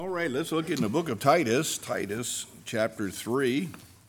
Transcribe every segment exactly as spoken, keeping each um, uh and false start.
All right, let's look in the book of Titus, Titus chapter three.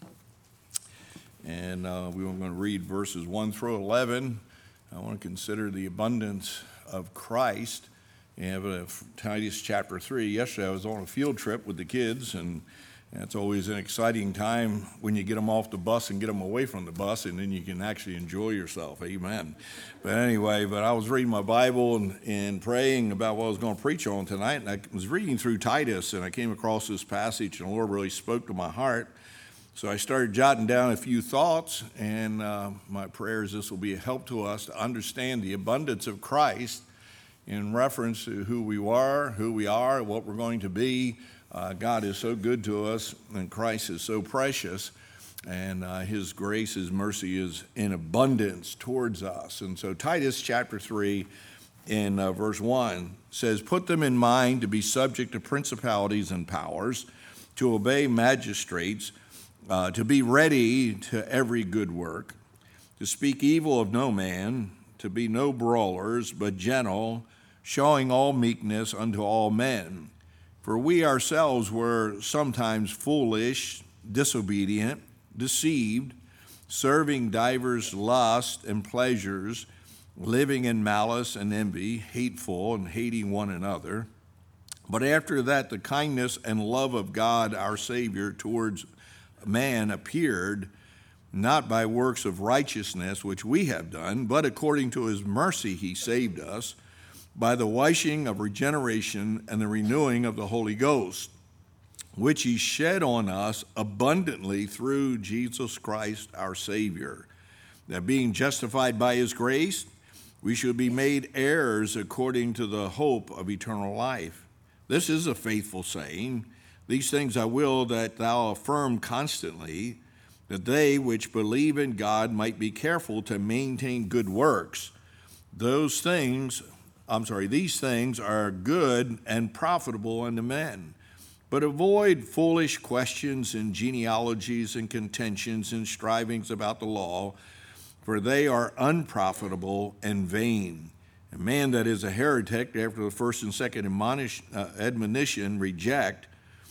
And uh, we are going to read verses one through eleven. I want to consider the abundance of Christ. And uh, Titus chapter three. Yesterday I was on a field trip with the kids, and it's always an exciting time when you get them off the bus and get them away from the bus, and then you can actually enjoy yourself. Amen. But anyway, but I was reading my Bible and, and praying about what I was going to preach on tonight, and I was reading through Titus, and I came across this passage, and the Lord really spoke to my heart. So I started jotting down a few thoughts, and uh, my prayer is this will be a help to us to understand the abundance of Christ in reference to who we are, who we are, what we're going to be. Uh, God is so good to us, and Christ is so precious, and uh, his grace, his mercy is in abundance towards us. And so Titus chapter three in uh, verse one says, "Put them in mind to be subject to principalities and powers, to obey magistrates, uh, to be ready to every good work, to speak evil of no man, to be no brawlers, but gentle, showing all meekness unto all men. For we ourselves were sometimes foolish, disobedient, deceived, serving divers lusts and pleasures, living in malice and envy, hateful and hating one another. But after that the kindness and love of God our Savior towards man appeared, not by works of righteousness which we have done, but according to his mercy he saved us, by the washing of regeneration and the renewing of the Holy Ghost, which he shed on us abundantly through Jesus Christ our Savior, that being justified by his grace, we should be made heirs according to the hope of eternal life. This is a faithful saying. These things I will that thou affirm constantly, that they which believe in God might be careful to maintain good works. Those things I'm sorry, these things are good and profitable unto men. But avoid foolish questions and genealogies and contentions and strivings about the law, for they are unprofitable and vain. A man that is a heretic after the first and second admonish, uh, admonition reject,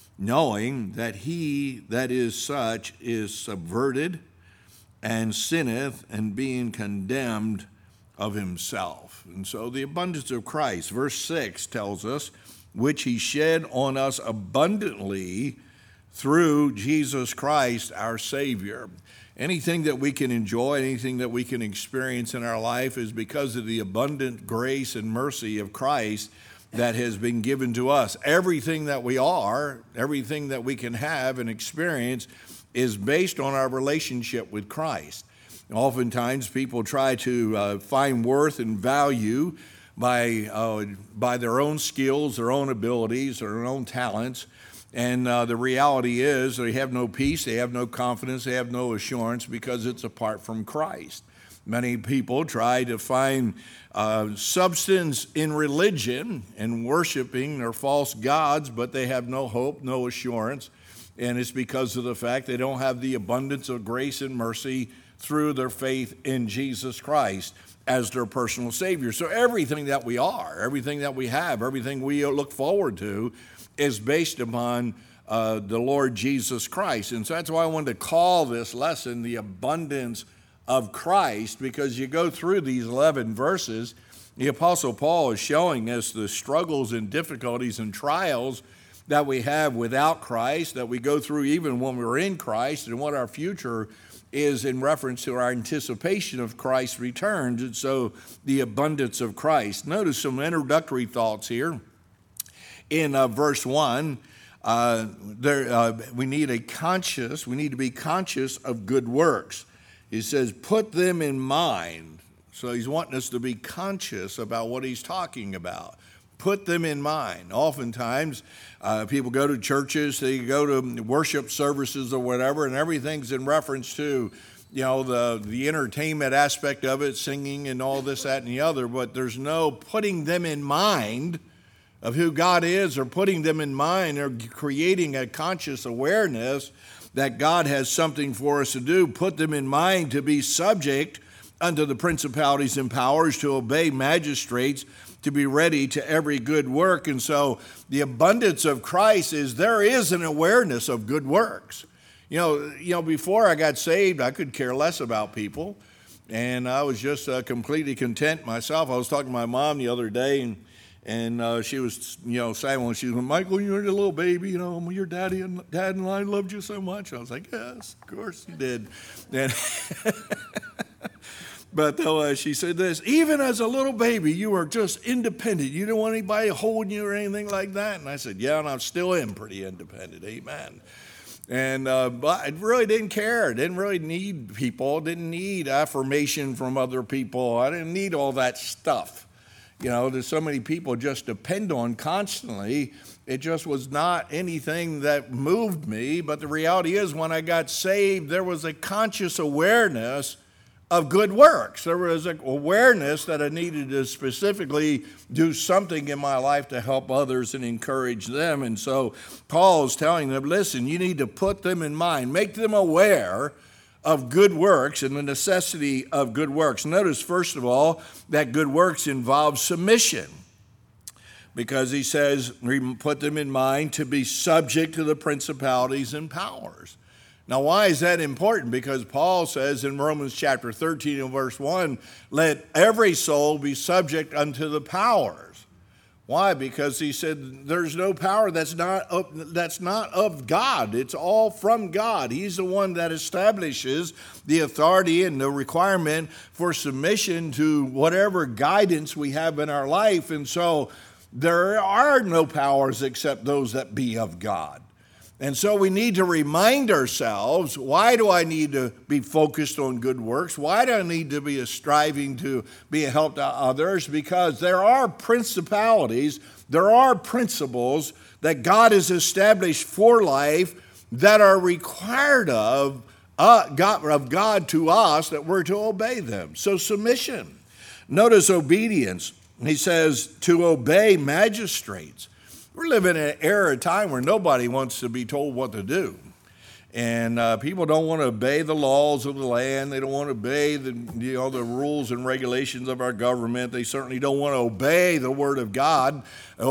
knowing that he that is such is subverted and sinneth, and being condemned of himself." And so the abundance of Christ, verse six tells us, which he shed on us abundantly through Jesus Christ our Savior. Anything that we can enjoy, anything that we can experience in our life is because of the abundant grace and mercy of Christ that has been given to us. Everything that we are, everything that we can have and experience is based on our relationship with Christ. Oftentimes, people try to uh, find worth and value by uh, by their own skills, their own abilities, their own talents. And uh, the reality is they have no peace, they have no confidence, they have no assurance because it's apart from Christ. Many people try to find uh, substance in religion and worshiping their false gods, but they have no hope, no assurance. And it's because of the fact they don't have the abundance of grace and mercy through their faith in Jesus Christ as their personal Savior. So everything that we are, everything that we have, everything we look forward to is based upon uh, the Lord Jesus Christ. And so that's why I wanted to call this lesson the abundance of Christ, because you go through these eleven verses, the Apostle Paul is showing us the struggles and difficulties and trials that we have without Christ, that we go through even when we're in Christ, and what our future is in reference to our anticipation of Christ's return. And so the abundance of Christ. Notice some introductory thoughts here. In uh, verse one, uh, there, uh, we need a conscious, we need to be conscious of good works. He says, put them in mind. So he's wanting us to be conscious about what he's talking about. Put them in mind. Oftentimes, uh, people go to churches, they go to worship services or whatever, and everything's in reference to, you know, the, the entertainment aspect of it, singing and all this, that, and the other, but there's no putting them in mind of who God is, or putting them in mind, or creating a conscious awareness that God has something for us to do. Put them in mind to be subject unto the principalities and powers, to obey magistrates, to be ready to every good work. And so the abundance of Christ is there is an awareness of good works. You know, you know, before I got saved, I could care less about people, and I was just uh, completely content myself. I was talking to my mom the other day, and and uh, she was, you know, saying when she was, Michael, you were a little baby, you know, your daddy and dad and I loved you so much. I was like, yes, of course you did. And but though uh, she said this, even as a little baby, you were just independent. You didn't want anybody holding you or anything like that. And I said, yeah, and I still am pretty independent. Amen. And uh, but I really didn't care. Didn't really need people. Didn't need affirmation from other people. I didn't need all that stuff. You know, there's so many people just depend on constantly. It just was not anything that moved me. But the reality is, when I got saved, there was a conscious awareness of good works. There was an awareness that I needed to specifically do something in my life to help others and encourage them. And so Paul's telling them, listen, you need to put them in mind, make them aware of good works and the necessity of good works. Notice, first of all, that good works involves submission, because he says, put them in mind to be subject to the principalities and powers. Now, why is that important? Because Paul says in Romans chapter thirteen and verse one, let every soul be subject unto the powers. Why? Because he said there's no power that's not of, that's not of God. It's all from God. He's the one that establishes the authority and the requirement for submission to whatever guidance we have in our life. And so there are no powers except those that be of God. And so we need to remind ourselves, why do I need to be focused on good works? Why do I need to be striving to be a help to others? Because there are principalities, there are principles that God has established for life that are required of, uh, God, of God to us, that we're to obey them. So submission. Notice obedience. He says to obey magistrates. We're living in an era of time where nobody wants to be told what to do. And uh, people don't want to obey the laws of the land. They don't want to obey the, you know, the rules and regulations of our government. They certainly don't want to obey the Word of God.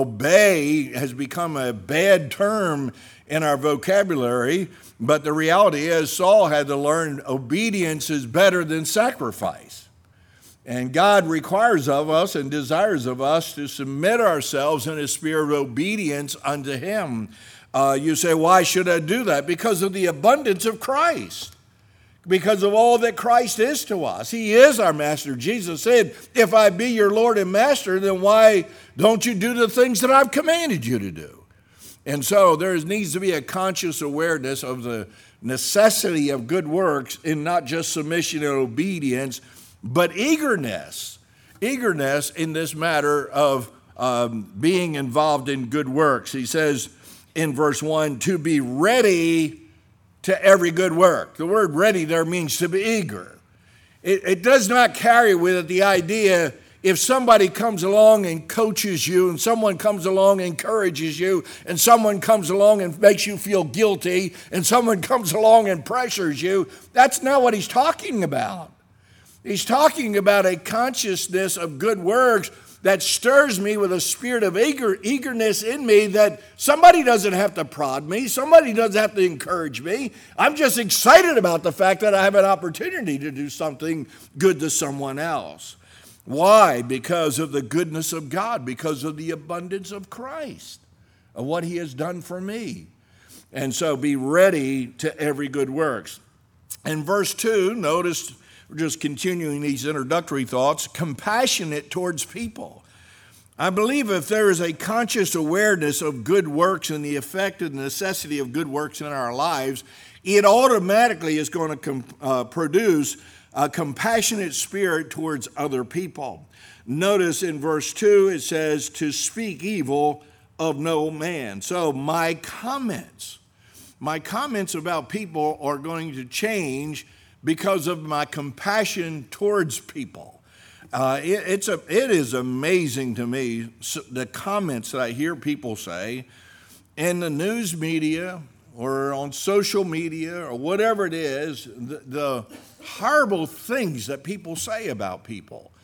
Obey has become a bad term in our vocabulary. But the reality is, Saul had to learn obedience is better than sacrifice. And God requires of us and desires of us to submit ourselves in a spirit of obedience unto Him. Uh, you say, why should I do that? Because of the abundance of Christ. Because of all that Christ is to us. He is our master. Jesus said, if I be your Lord and master, then why don't you do the things that I've commanded you to do? And so there needs to be a conscious awareness of the necessity of good works in not just submission and obedience, but eagerness, eagerness in this matter of um, being involved in good works. He says in verse one, to be ready to every good work. The word ready there means to be eager. It, it does not carry with it the idea if somebody comes along and coaches you, and someone comes along and encourages you, and someone comes along and makes you feel guilty, and someone comes along and pressures you, that's not what he's talking about. He's talking about a consciousness of good works that stirs me with a spirit of eager, eagerness in me, that somebody doesn't have to prod me. Somebody doesn't have to encourage me. I'm just excited about the fact that I have an opportunity to do something good to someone else. Why? Because of the goodness of God, because of the abundance of Christ, of what He has done for me. And so be ready to every good works. In verse two, notice, we're just continuing these introductory thoughts, compassionate towards people. I believe if there is a conscious awareness of good works and the effect and necessity of good works in our lives, it automatically is going to com- uh, produce a compassionate spirit towards other people. Notice in verse two, it says, to speak evil of no man. So my comments, my comments about people are going to change because of my compassion towards people. Uh, it, it's a, it is amazing to me, the comments that I hear people say in the news media or on social media or whatever it is, the, the horrible things that people say about people.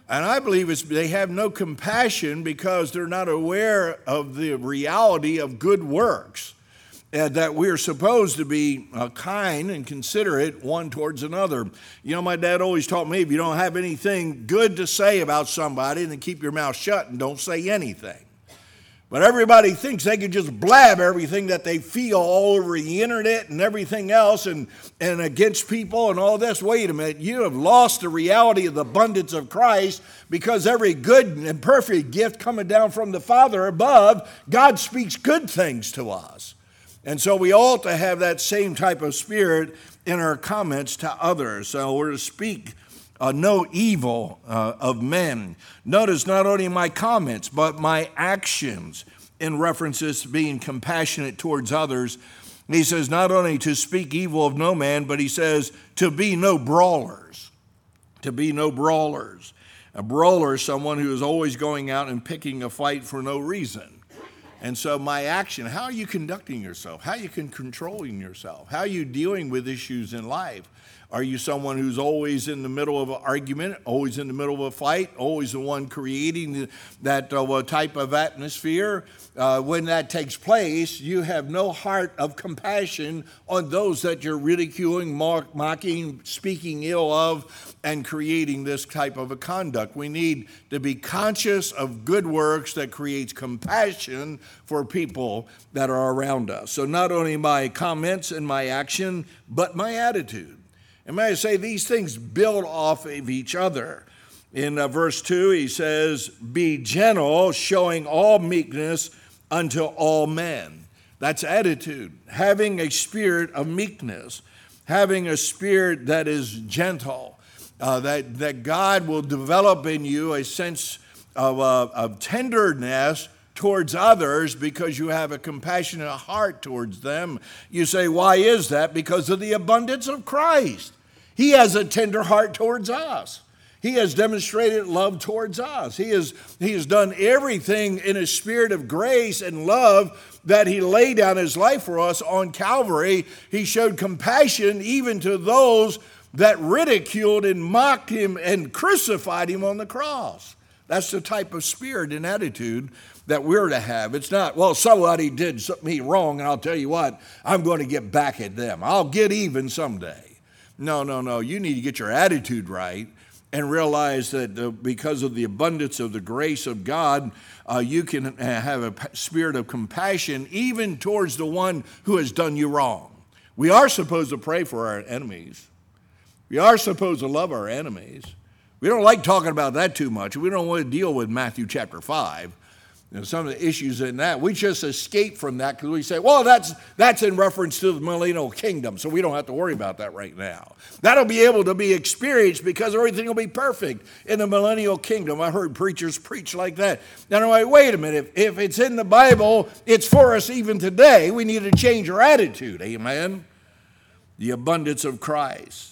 And I believe it's, they have no compassion because they're not aware of the reality of good works, uh, that we're supposed to be uh, kind and considerate one towards another. You know, my dad always taught me, if you don't have anything good to say about somebody, then keep your mouth shut and don't say anything. But everybody thinks they can just blab everything that they feel all over the internet and everything else and, and against people and all this. Wait a minute, you have lost the reality of the abundance of Christ, because every good and perfect gift coming down from the Father above, God speaks good things to us. And so we ought to have that same type of spirit in our comments to others. So we're to speak Uh, no evil uh, of men. Notice not only my comments, but my actions in references to being compassionate towards others. He says not only to speak evil of no man, but he says to be no brawlers. To be no brawlers. A brawler is someone who is always going out and picking a fight for no reason. And so my action, how are you conducting yourself? How are you controlling yourself? How are you dealing with issues in life? Are you someone who's always in the middle of an argument, always in the middle of a fight, always the one creating the, that uh, type of atmosphere? Uh, when that takes place, you have no heart of compassion on those that you're ridiculing, mock, mocking, speaking ill of, and creating this type of a conduct. We need to be conscious of good works that creates compassion for people that are around us. So not only my comments and my action, but my attitude. And may I say, these things build off of each other. In uh, verse two, he says, be gentle, showing all meekness unto all men. That's attitude. Having a spirit of meekness, having a spirit that is gentle, uh, that, that God will develop in you a sense of, uh, of tenderness towards others because you have a compassionate heart towards them. You say, why is that? Because of the abundance of Christ. He has a tender heart towards us. He has demonstrated love towards us. He has, he has done everything in a spirit of grace and love that he laid down his life for us on Calvary. He showed compassion even to those that ridiculed and mocked him and crucified him on the cross. That's the type of spirit and attitude that we're to have. It's not, well, somebody did me wrong, and I'll tell you what, I'm going to get back at them. I'll get even someday. No, no, no. You need to get your attitude right and realize that uh, because of the abundance of the grace of God, uh, you can have a spirit of compassion even towards the one who has done you wrong. We are supposed to pray for our enemies. We are supposed to love our enemies. We don't like talking about that too much. We don't want to deal with Matthew chapter five. You know, some of the issues in that, we just escape from that because we say, well, that's that's in reference to the millennial kingdom, so we don't have to worry about that right now. That'll be able to be experienced because everything will be perfect in the millennial kingdom. I heard preachers preach like that. And I'm like, wait a minute, if, if it's in the Bible, it's for us even today. We need to change our attitude, amen? The abundance of Christ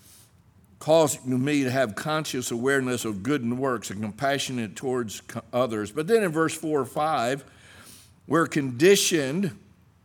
causing me to have conscious awareness of good works and compassionate towards others. But then in verse four or five, we're conditioned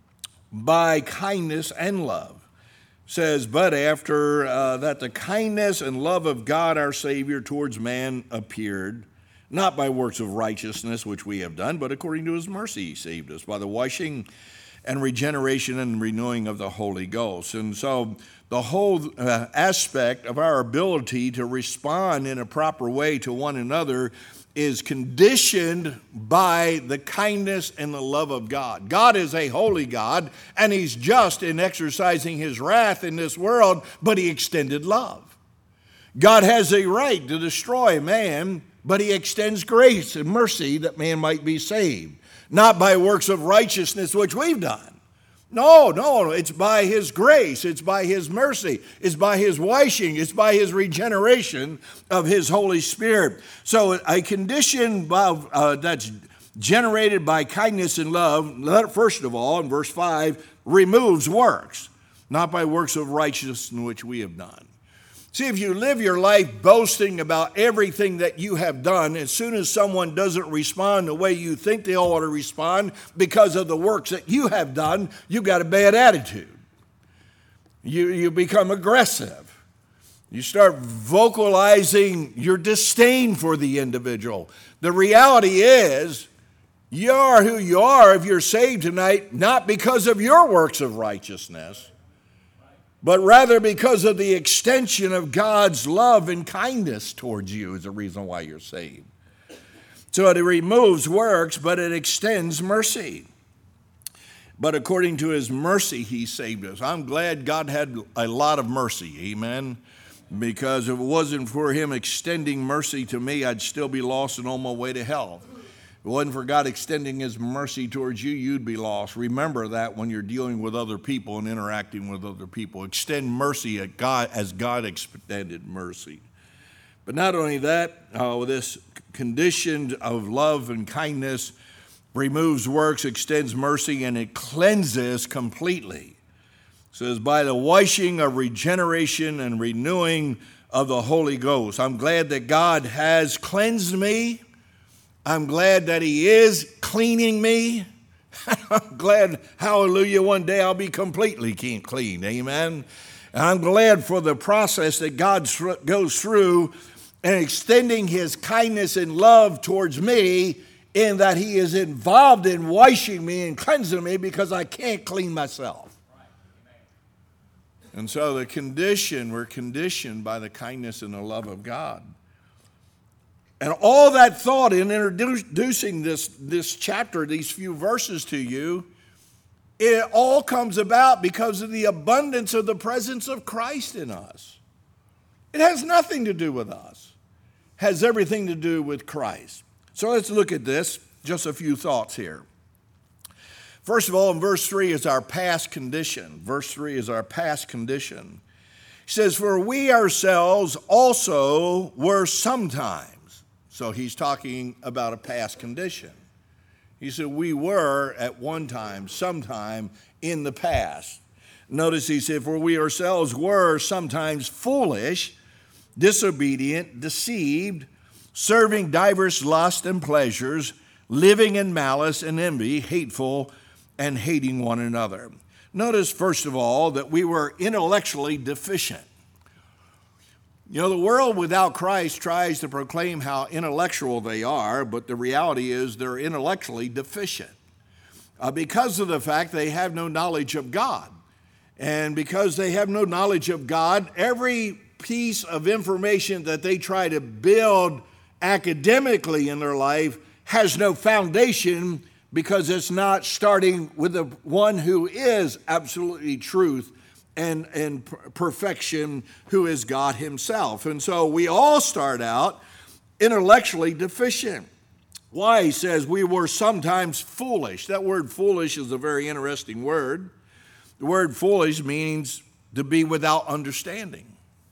by kindness and love. It says, but after uh, that the kindness and love of God our Savior towards man appeared, not by works of righteousness which we have done, but according to his mercy he saved us by the washing and regeneration and renewing of the Holy Ghost. And so the whole uh, aspect of our ability to respond in a proper way to one another is conditioned by the kindness and the love of God. God is a holy God, and he's just in exercising his wrath in this world, but he extended love. God has a right to destroy man, but he extends grace and mercy that man might be saved. Not by works of righteousness which we've done. No, no, it's by his grace. It's by his mercy. It's by his washing. It's by his regeneration of his Holy Spirit. So a condition of, uh, that's generated by kindness and love, first of all, in verse five, removes works, not by works of righteousness which we have done. See, if you live your life boasting about everything that you have done, as soon as someone doesn't respond the way you think they ought to respond because of the works that you have done, you've got a bad attitude. You, you become aggressive. You start vocalizing your disdain for the individual. The reality is, you are who you are if you're saved tonight, not because of your works of righteousness, but rather because of the extension of God's love and kindness towards you is the reason why you're saved. So it removes works, but it extends mercy. But according to his mercy, he saved us. I'm glad God had a lot of mercy, amen, because if it wasn't for him extending mercy to me, I'd still be lost and on my way to hell. If it wasn't for God extending his mercy towards you, you'd be lost. Remember that when you're dealing with other people and interacting with other people. Extend mercy at God as God extended mercy. But not only that, uh, this condition of love and kindness removes works, extends mercy, and it cleanses completely. It says, by the washing of regeneration and renewing of the Holy Ghost. I'm glad that God has cleansed me. I'm glad that he is cleaning me. I'm glad, hallelujah, one day I'll be completely clean, amen. And I'm glad for the process that God goes through and extending his kindness and love towards me, in that he is involved in washing me and cleansing me because I can't clean myself. And so the condition, we're conditioned by the kindness and the love of God. And all that thought in introducing this, this chapter, these few verses to you, it all comes about because of the abundance of the presence of Christ in us. It has nothing to do with us. It has everything to do with Christ. So let's look at this, just a few thoughts here. First of all, in verse three is our past condition. Verse three is our past condition. He says, for we ourselves also were sometimes. So he's talking about a past condition. He said, we were at one time, sometime in the past. Notice he said, for we ourselves were sometimes foolish, disobedient, deceived, serving divers lusts and pleasures, living in malice and envy, hateful, and hating one another. Notice, first of all, that we were intellectually deficient. You know, the world without Christ tries to proclaim how intellectual they are, but the reality is they're intellectually deficient uh, because of the fact they have no knowledge of God. And because they have no knowledge of God, every piece of information that they try to build academically in their life has no foundation, because it's not starting with the one who is absolutely truth and, and perfection, who is God himself. And so we all start out intellectually deficient. Why? He says we were sometimes foolish. That word foolish is a very interesting word. The word foolish means to be without understanding.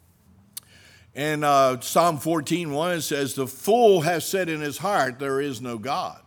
In uh, Psalm fourteen one, it says, the fool has said in his heart, there is no God.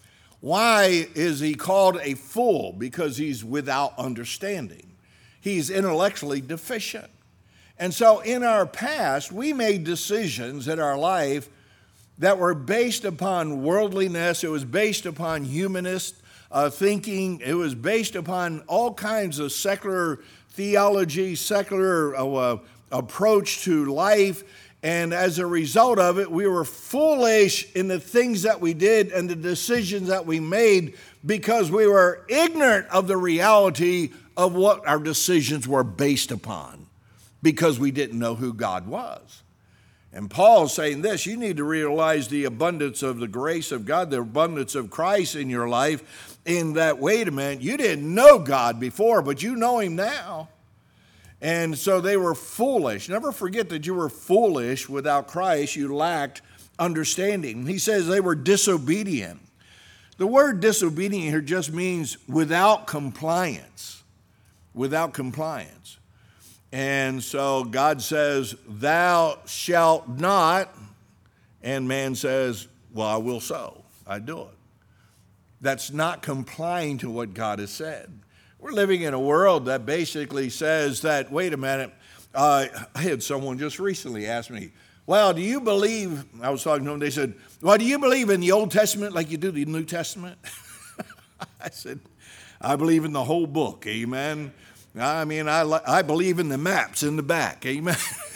Why is he called a fool? Because he's without understanding. He's intellectually deficient. And so in our past, we made decisions in our life that were based upon worldliness. It was based upon humanist uh, thinking. It was based upon all kinds of secular theology, secular uh, approach to life. And as a result of it, we were foolish in the things that we did and the decisions that we made, because we were ignorant of the reality of what our decisions were based upon, because we didn't know who God was. And Paul's saying this: you need to realize the abundance of the grace of God, the abundance of Christ in your life, in that, wait a minute, you didn't know God before, but you know him now. And so they were foolish. Never forget that you were foolish without Christ. You lacked understanding. He says they were disobedient. The word disobedient here just means without compliance. Without compliance. And so God says, thou shalt not. And man says, well, I will so. I do it. That's not complying to what God has said. We're living in a world that basically says that, wait a minute, uh, I had someone just recently ask me, well, do you believe, I was talking to them, they said, well, do you believe in the Old Testament like you do the New Testament? I said, I believe in the whole book, amen. I mean, I, I believe in the maps in the back, amen.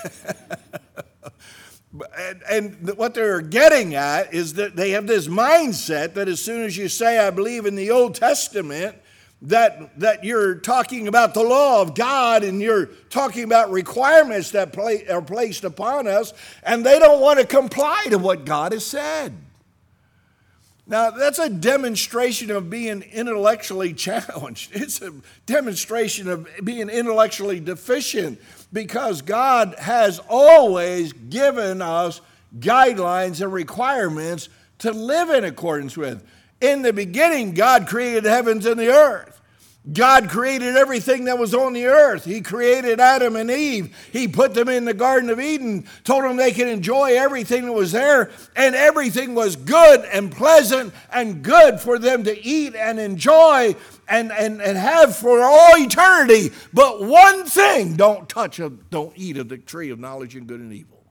And, and what they're getting at is that they have this mindset that as soon as you say, I believe in the Old Testament, that, that you're talking about the law of God and you're talking about requirements that play, are placed upon us, and they don't want to comply to what God has said. Now, that's a demonstration of being intellectually challenged. It's a demonstration of being intellectually deficient, because God has always given us guidelines and requirements to live in accordance with. In the beginning, God created the heavens and the earth. God created everything that was on the earth. He created Adam and Eve. He put them in the Garden of Eden, told them they could enjoy everything that was there, and everything was good and pleasant and good for them to eat and enjoy and, and, and have for all eternity. But one thing, don't touch, a, don't eat of the tree of knowledge of good and evil.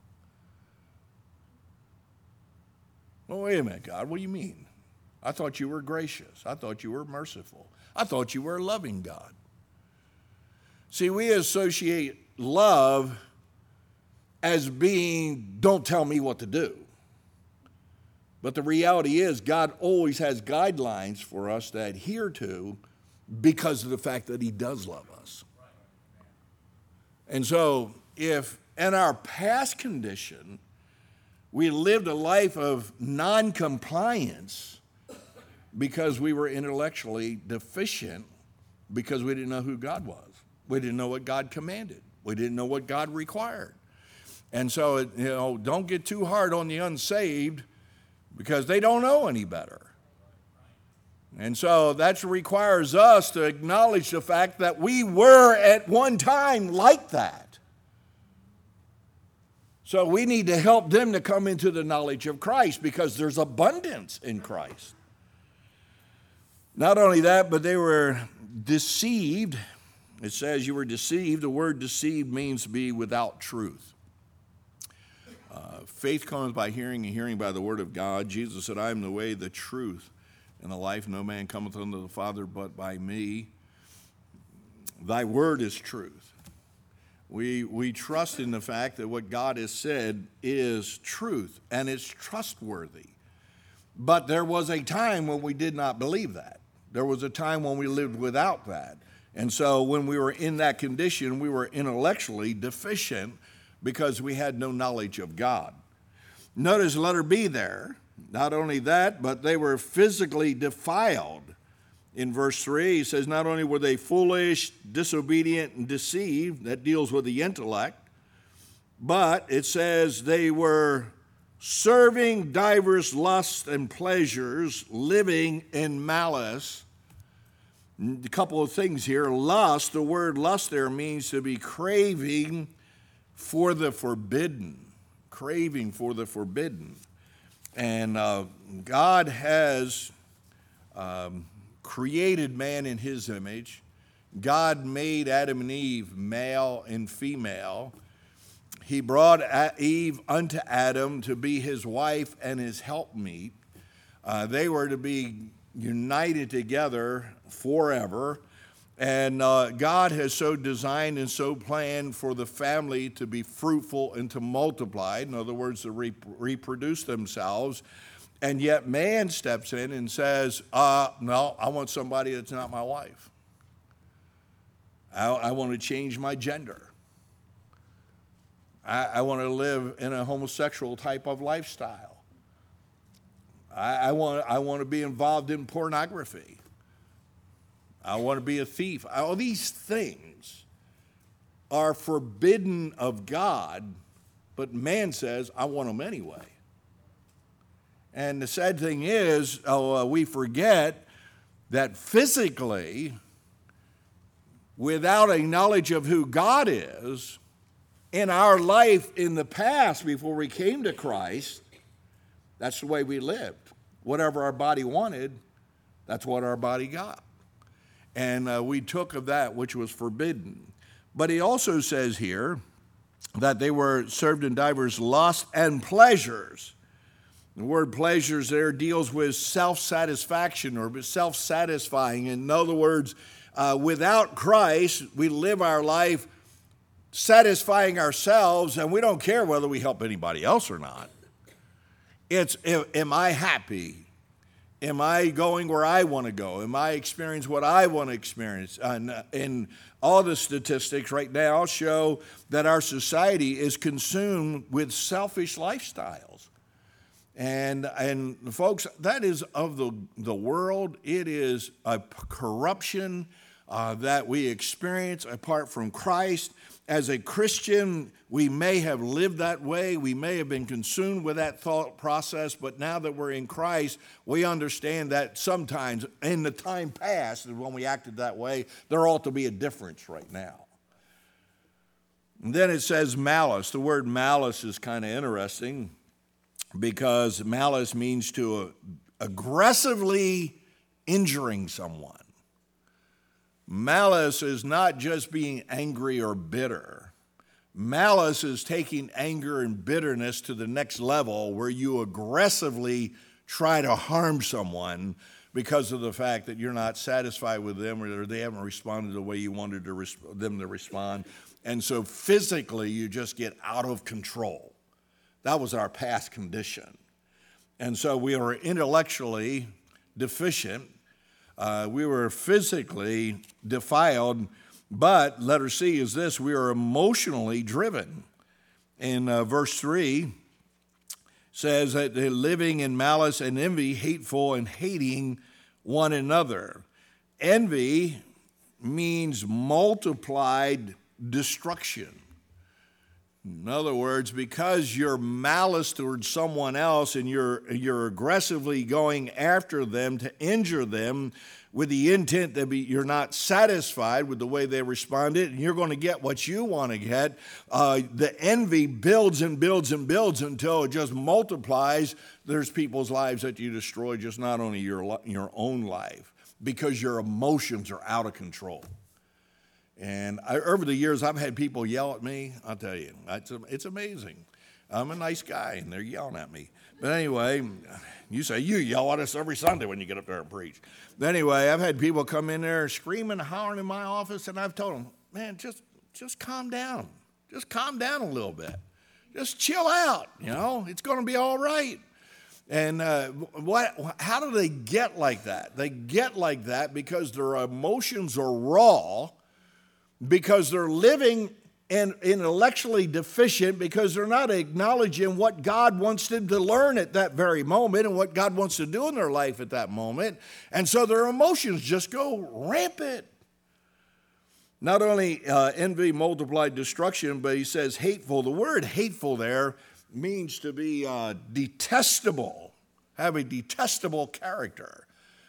Well, wait a minute, God, what do you mean? I thought you were gracious. I thought you were merciful. I thought you were a loving God. See, we associate love as being, don't tell me what to do. But the reality is, God always has guidelines for us to adhere to because of the fact that he does love us. And so, if in our past condition, we lived a life of non-compliance, because we were intellectually deficient, because we didn't know who God was. We didn't know what God commanded. We didn't know what God required. And so, it, you know, don't get too hard on the unsaved, because they don't know any better. And so that requires us to acknowledge the fact that we were at one time like that. So we need to help them to come into the knowledge of Christ, because there's abundance in Christ. Not only that, but they were deceived. It says you were deceived. The word deceived means to be without truth. Uh, faith comes by hearing, and hearing by the word of God. Jesus said, I am the way, the truth, and the life. No man cometh unto the Father but by me. Thy word is truth. We, we trust in the fact that what God has said is truth, and it's trustworthy. But there was a time when we did not believe that. There was a time when we lived without that. And so when we were in that condition, we were intellectually deficient because we had no knowledge of God. Notice letter B there. Not only that, but they were physically defiled. In verse three, he says, not only were they foolish, disobedient, and deceived, that deals with the intellect, but it says they were serving divers lusts and pleasures, living in malice. A couple of things here. Lust, the word lust there means to be craving for the forbidden. Craving for the forbidden. And uh, God has um, created man in his image. God made Adam and Eve male and female. He brought Eve unto Adam to be his wife and his helpmeet. Uh, they were to be united together forever. And uh, God has so designed and so planned for the family to be fruitful and to multiply. In other words, to re- reproduce themselves. And yet man steps in and says, uh, no, I want somebody that's not my wife. I, I want to change my gender. I, I want to live in a homosexual type of lifestyle. I, I, want, I want to be involved in pornography. I want to be a thief. All these things are forbidden of God, but man says, I want them anyway. And the sad thing is, oh, uh, we forget that physically, without a knowledge of who God is, in our life in the past before we came to Christ, that's the way we lived. Whatever our body wanted, that's what our body got. And uh, we took of that which was forbidden. But he also says here that they were served in divers lusts and pleasures. The word pleasures there deals with self-satisfaction or self-satisfying. In other words, uh, without Christ, we live our life satisfying ourselves, and we don't care whether we help anybody else or not. It's, am I happy? Am I going where I want to go? Am I experiencing what I want to experience? And, and all the statistics right now show that our society is consumed with selfish lifestyles. And, and folks, that is of the, the world. It is a corruption uh, that we experience apart from Christ. As a Christian, we may have lived that way. We may have been consumed with that thought process. But now that we're in Christ, we understand that sometimes in the time past, when we acted that way, there ought to be a difference right now. And then it says malice. The word malice is kind of interesting, because malice means to uh, aggressively injuring someone. Malice is not just being angry or bitter. Malice is taking anger and bitterness to the next level, where you aggressively try to harm someone because of the fact that you're not satisfied with them, or they haven't responded the way you wanted to res- them to respond. And so physically, you just get out of control. That was our past condition. And so we were intellectually deficient. Uh, we were physically defiled. But letter C is this: we are emotionally driven. In uh, verse three, says that they're living in malice and envy, hateful and hating one another. Envy means multiplied destruction. In other words, because you're malice towards someone else and you're, you're aggressively going after them to injure them with the intent that be, you're not satisfied with the way they responded, and you're going to get what you want to get, uh, the envy builds and builds and builds until it just multiplies. There's people's lives that you destroy, just not only your, your own life, because your emotions are out of control. And I, over the years, I've had people yell at me. I'll tell you, it's, it's amazing. I'm a nice guy, and they're yelling at me. But anyway, you say, you yell at us every Sunday when you get up there and preach. But anyway, I've had people come in there screaming and hollering in my office, and I've told them, man, just, just calm down. Just calm down a little bit. Just chill out, you know. It's going to be all right. And uh, what? How do they get like that? They get like that because their emotions are raw, because they're living and intellectually deficient, because they're not acknowledging what God wants them to learn at that very moment and what God wants to do in their life at that moment. And so their emotions just go rampant. Not only uh, envy, multiplied destruction, but he says hateful. The word hateful there means to be uh, detestable, have a detestable character.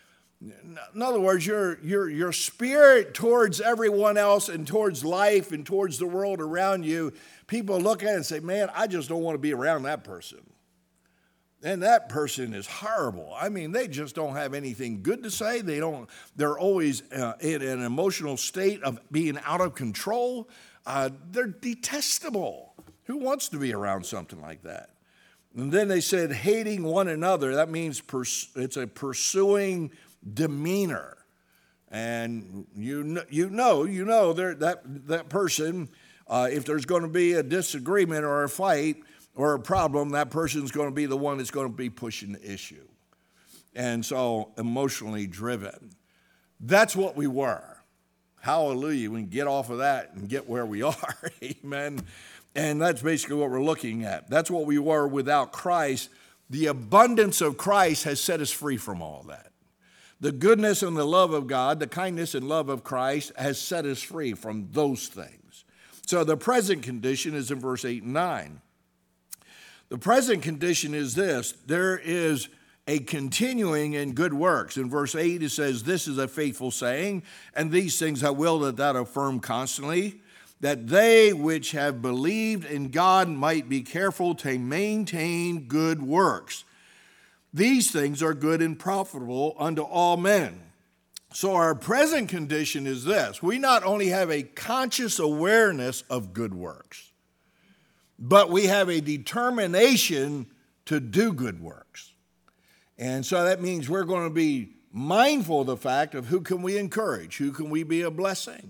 In other words, your, your, your spirit towards everyone else and towards life and towards the world around you, people look at it and say, man, I just don't want to be around that person. And that person is horrible. I mean, they just don't have anything good to say. They don't, they're always uh, in an emotional state of being out of control. Uh, they're detestable. Who wants to be around something like that? And then they said hating one another. That means pers- it's a pursuing demeanor. And you know, you know, you know that, that person, uh, if there's going to be a disagreement or a fight or a problem, that person's going to be the one that's going to be pushing the issue. And so emotionally driven. That's what we were. Hallelujah. We can get off of that and get where we are. Amen. And that's basically what we're looking at. That's what we were without Christ. The abundance of Christ has set us free from all that. The goodness and the love of God, the kindness and love of Christ has set us free from those things. So the present condition is in verse eight and nine. The present condition is this: there is a continuing in good works. In verse eight, it says, this is a faithful saying, and these things I will that thou affirm constantly, that they which have believed in God might be careful to maintain good works. These things are good and profitable unto all men. So our present condition is this: we not only have a conscious awareness of good works, but we have a determination to do good works. And so that means we're going to be mindful of the fact of who can we encourage, who can we be a blessing,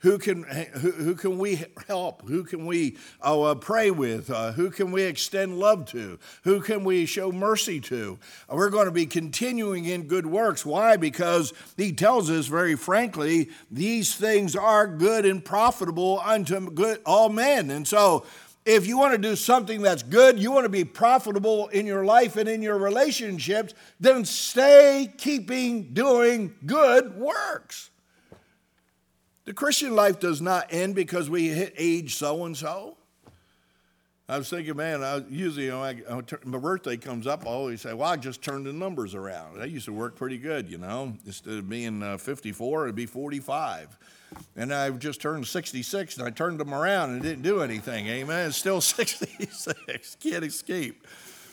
Who can, who, who can we help? Who can we uh, uh, pray with? Uh, who can we extend love to? Who can we show mercy to? Uh, we're going to be continuing in good works. Why? Because he tells us very frankly, these things are good and profitable unto good, all men. And so if you want to do something that's good, you want to be profitable in your life and in your relationships, then stay keeping doing good works. The Christian life does not end because we hit age so-and-so. I was thinking, man, I usually, you know, I, I, my birthday comes up, I always say, well, I just turned the numbers around. That used to work pretty good, you know. Instead of being uh, fifty-four, it'd be forty-five. And I just turned sixty-six, and I turned them around and didn't do anything. Amen. It's still sixty-six. Can't escape.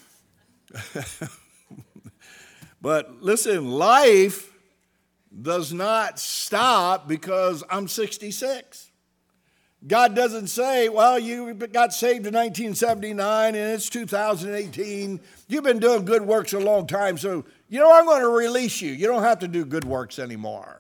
But listen, life does not stop because I'm sixty-six. God doesn't say, well, you got saved in nineteen seventy-nine and it's two thousand eighteen. You've been doing good works a long time, so you know I'm going to release you. You don't have to do good works anymore.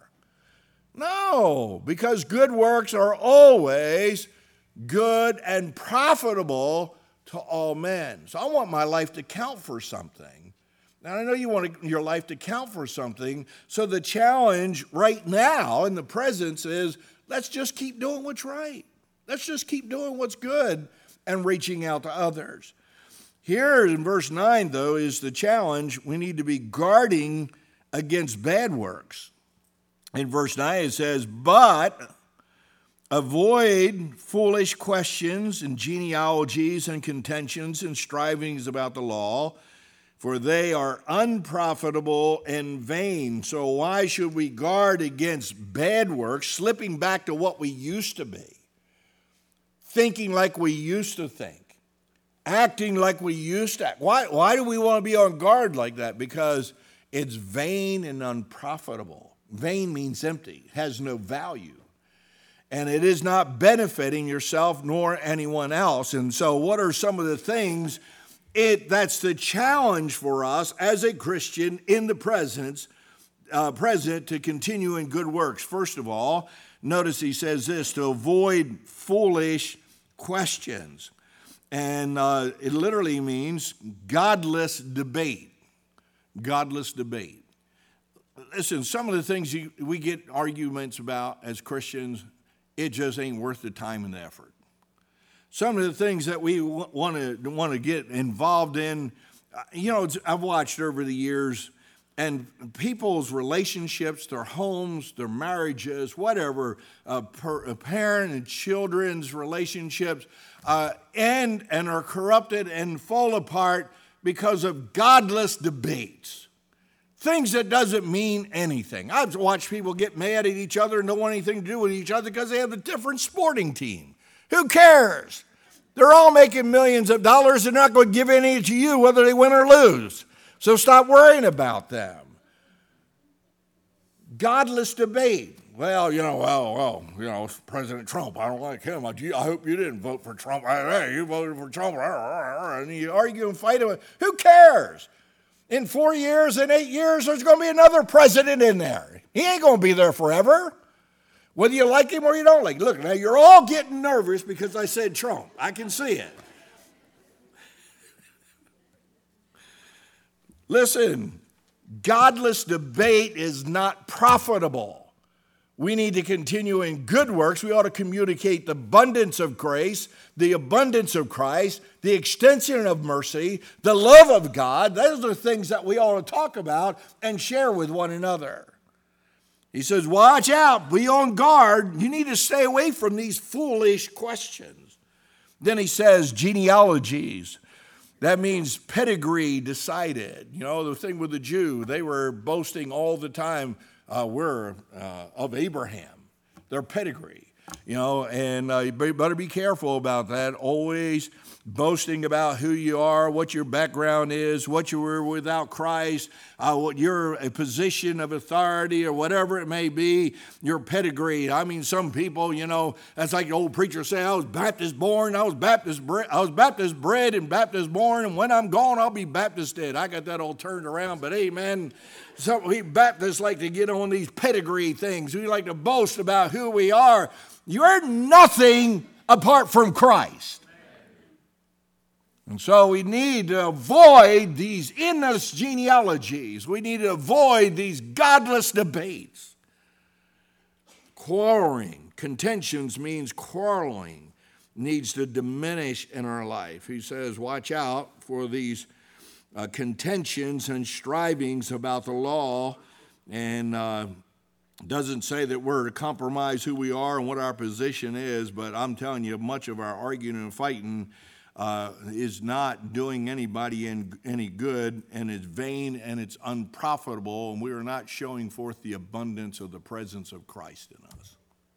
No, because good works are always good and profitable to all men. So I want my life to count for something. Now, I know you want your life to count for something, so the challenge right now in the presence is let's just keep doing what's right. Let's just keep doing what's good and reaching out to others. Here in verse nine, though, is the challenge. We need to be guarding against bad works. In verse nine, it says, but avoid foolish questions and genealogies and contentions and strivings about the law, for they are unprofitable and vain. So why should we guard against bad works, slipping back to what we used to be, thinking like we used to think, acting like we used to act? Why, why do we want to be on guard like that? Because it's vain and unprofitable. Vain means empty, has no value. And it is not benefiting yourself nor anyone else. And so what are some of the things It, that's the challenge for us as a Christian in the presence, uh, present to continue in good works? First of all, notice he says this, to avoid foolish questions. And uh, it literally means godless debate. Godless debate. Listen, some of the things you, we get arguments about as Christians, it just ain't worth the time and the effort. Some of the things that we want to want to get involved in, you know, I've watched over the years, and people's relationships, their homes, their marriages, whatever, uh, per, uh, parent and children's relationships, uh, end and are corrupted and fall apart because of godless debates. Things that doesn't mean anything. I've watched people get mad at each other and don't want anything to do with each other because they have a different sporting team. Who cares? They're all making millions of dollars. They're not going to give any to you whether they win or lose. So stop worrying about them. Godless debate. Well, you know, well, well, you know, President Trump, I don't like him. I, I hope you didn't vote for Trump. Hey, you voted for Trump. And you argue and fight about it. Who cares? In four years, in eight years, there's going to be another president in there. He ain't going to be there forever. Whether you like him or you don't like him. Look, now you're all getting nervous because I said Trump. I can see it. Listen, godless debate is not profitable. We need to continue in good works. We ought to communicate the abundance of grace, the abundance of Christ, the extension of mercy, the love of God. Those are things that we ought to talk about and share with one another. He says, watch out, be on guard. You need to stay away from these foolish questions. Then he says, genealogies. That means pedigree decided. You know, the thing with the Jew, they were boasting all the time, uh, we're uh, of Abraham, their pedigree. You know, and uh, you better be careful about that. Always boasting about who you are, what your background is, what you were without Christ, uh, what your a position of authority or whatever it may be, your pedigree. I mean, some people, you know, that's like the old preacher say, I was Baptist born, I was Baptist bred, I was Baptist bred and Baptist born, and when I'm gone, I'll be Baptist dead. I got that all turned around, but amen. Some we Baptists like to get on these pedigree things. We like to boast about who we are. You're nothing apart from Christ. And so we need to avoid these endless genealogies. We need to avoid these godless debates. Quarreling, contentions means quarreling, needs to diminish in our life. He says, watch out for these uh, contentions and strivings about the law, and uh, doesn't say that we're to compromise who we are and what our position is, but I'm telling you, much of our arguing and fighting uh, is not doing anybody in, any good, and it's vain and it's unprofitable, and we are not showing forth the abundance of the presence of Christ in us.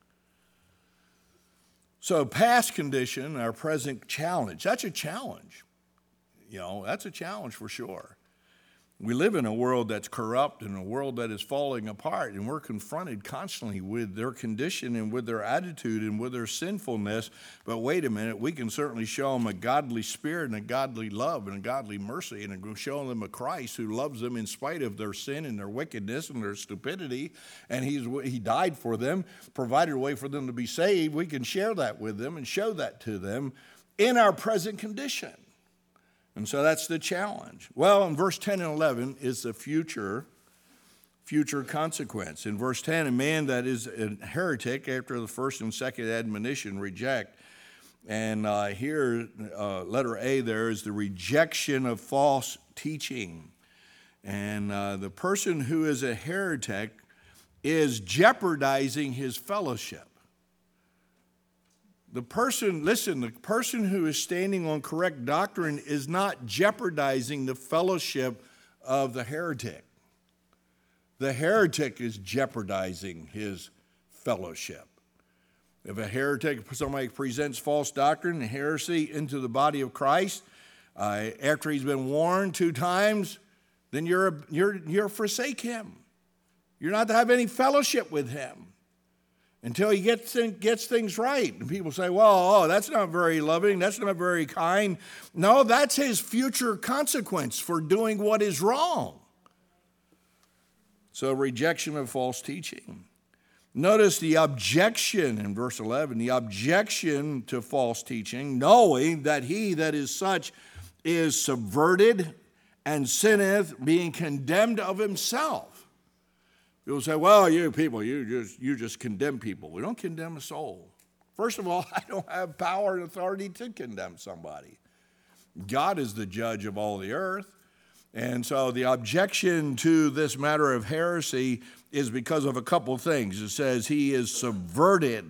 So past condition, our present challenge, that's a challenge. You know, that's a challenge for sure. We live in a world that's corrupt and a world that is falling apart, and we're confronted constantly with their condition and with their attitude and with their sinfulness. But wait a minute, we can certainly show them a godly spirit and a godly love and a godly mercy, and show them a Christ who loves them in spite of their sin and their wickedness and their stupidity, and he's, he died for them, provided a way for them to be saved. We can share that with them and show that to them in our present condition. And so that's the challenge. Well, in verse ten and eleven is the future, future consequence. In verse ten, a man that is a heretic after the first and second admonition reject. And uh, here, uh, letter A there is the rejection of false teaching. And uh, the person who is a heretic is jeopardizing his fellowship. The person, listen, the person who is standing on correct doctrine is not jeopardizing the fellowship of the heretic. The heretic is jeopardizing his fellowship. If a heretic, somebody presents false doctrine and heresy into the body of Christ, uh, after he's been warned two times, then you're, you're, you're forsake him. You're not to have any fellowship with him until he gets, gets things right. And people say, well, oh, that's not very loving, that's not very kind. No, that's his future consequence for doing what is wrong. So rejection of false teaching. Notice the objection in verse eleven, the objection to false teaching, knowing that he that is such is subverted and sinneth, being condemned of himself. People say, well, you people, you just, you just condemn people. We don't condemn a soul. First of all, I don't have power and authority to condemn somebody. God is the judge of all the earth. And so the objection to this matter of heresy is because of a couple things. It says he is subverted.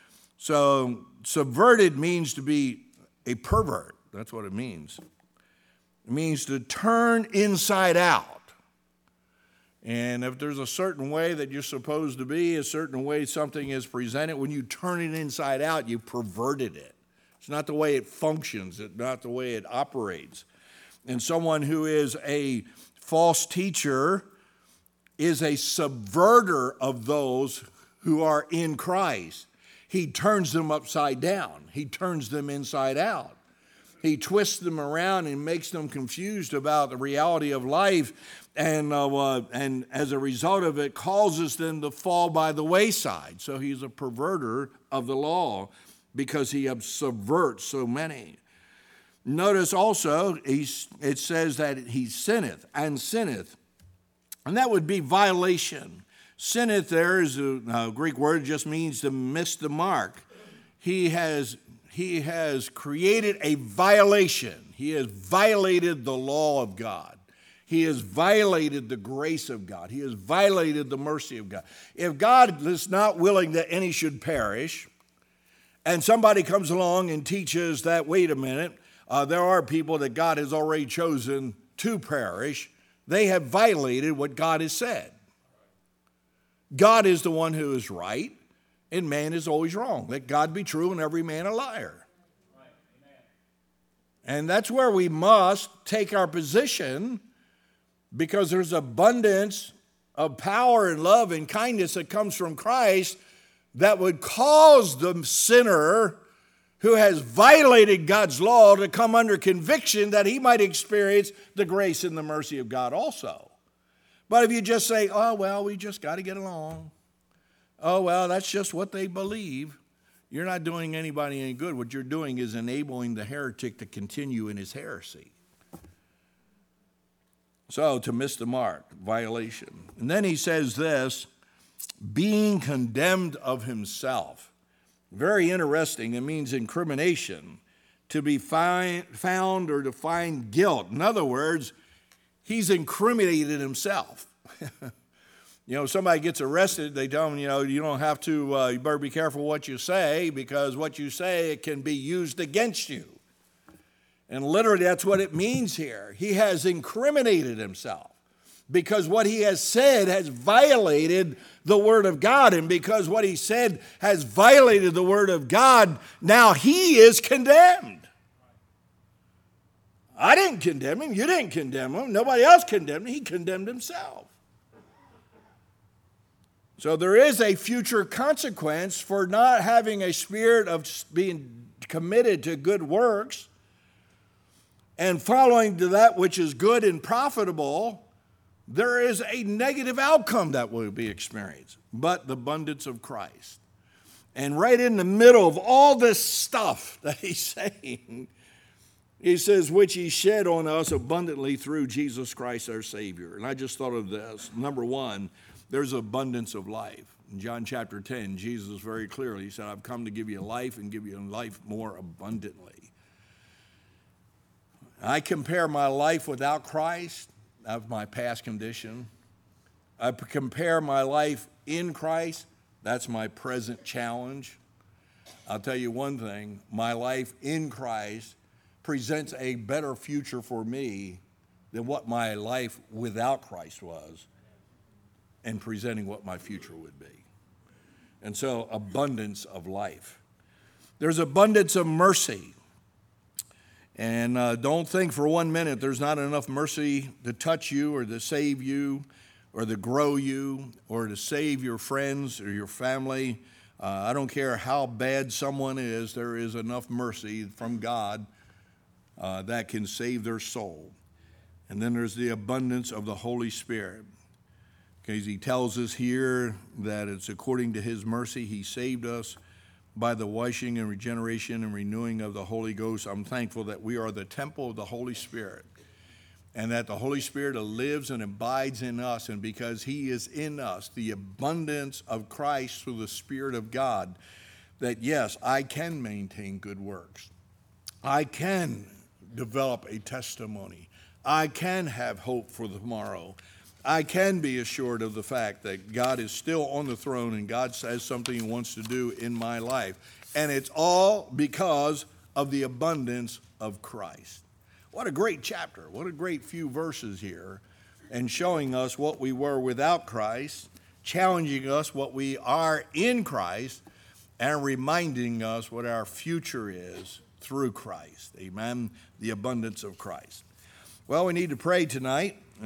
So subverted means to be a pervert. That's what it means. It means to turn inside out. And if there's a certain way that you're supposed to be, a certain way something is presented, when you turn it inside out, you perverted it. It's not the way it functions. It's not the way it operates. And someone who is a false teacher is a subverter of those who are in Christ. He turns them upside down. He turns them inside out. He twists them around and makes them confused about the reality of life, and uh, uh, and as a result of it, causes them to fall by the wayside. So he's a perverter of the law because he subverts so many. Notice also, he's, it says that he sinneth and sinneth, and that would be violation. Sinneth there is a, a Greek word, just means to miss the mark. He has He has created a violation. He has violated the law of God. He has violated the grace of God. He has violated the mercy of God. If God is not willing that any should perish, and somebody comes along and teaches that, wait a minute, uh, there are people that God has already chosen to perish, they have violated what God has said. God is the one who is right, and man is always wrong. Let God be true and every man a liar. Right. And that's where we must take our position, because there's abundance of power and love and kindness that comes from Christ that would cause the sinner who has violated God's law to come under conviction that he might experience the grace and the mercy of God also. But if you just say, oh, well, we just got to get along. Oh, well, that's just what they believe. you're not doing anybody any good. What you're doing is enabling the heretic to continue in his heresy. So, to miss the mark, violation. And then he says this, being condemned of himself. Very interesting. It means incrimination, to be find, found or to find guilt. In other words, he's incriminated himself. You know, somebody gets arrested, they tell them, you know, you don't have to, uh, you better be careful what you say, because what you say, it can be used against you. And literally that's what it means here. He has incriminated himself because what he has said has violated the word of God. And because what he said has violated the word of God, now he is condemned. I didn't condemn him. You didn't condemn him. Nobody else condemned him. He condemned himself. So there is a future consequence for not having a spirit of being committed to good works and following to that which is good and profitable. There is a negative outcome that will be experienced, but the abundance of Christ. And right in the middle of all this stuff that he's saying, he says, which he shed on us abundantly through Jesus Christ our Savior. And I just thought of this. Number one, there's abundance of life. In John chapter ten, Jesus very clearly said, I've come to give you life and give you life more abundantly. I compare my life without Christ, that's my past condition. I compare my life in Christ, that's my present challenge. I'll tell you one thing, my life in Christ presents a better future for me than what my life without Christ was, and presenting what my future would be. And so, abundance of life. There's abundance of mercy. And uh, don't think for one minute there's not enough mercy to touch you or to save you or to grow you or to save your friends or your family. Uh, I don't care how bad someone is, there is enough mercy from God uh, that can save their soul. And then there's the abundance of the Holy Spirit. Because he tells us here that it's according to his mercy he saved us by the washing and regeneration and renewing of the Holy Ghost. I'm thankful that we are the temple of the Holy Spirit and that the Holy Spirit lives and abides in us. And because he is in us, the abundance of Christ through the Spirit of God, that yes, I can maintain good works. I can develop a testimony. I can have hope for tomorrow. I can be assured of the fact that God is still on the throne and God says something he wants to do in my life. And it's all because of the abundance of Christ. What a great chapter. What a great few verses here. And showing us what we were without Christ, challenging us what we are in Christ, and reminding us what our future is through Christ. Amen. The abundance of Christ. Well, we need to pray tonight.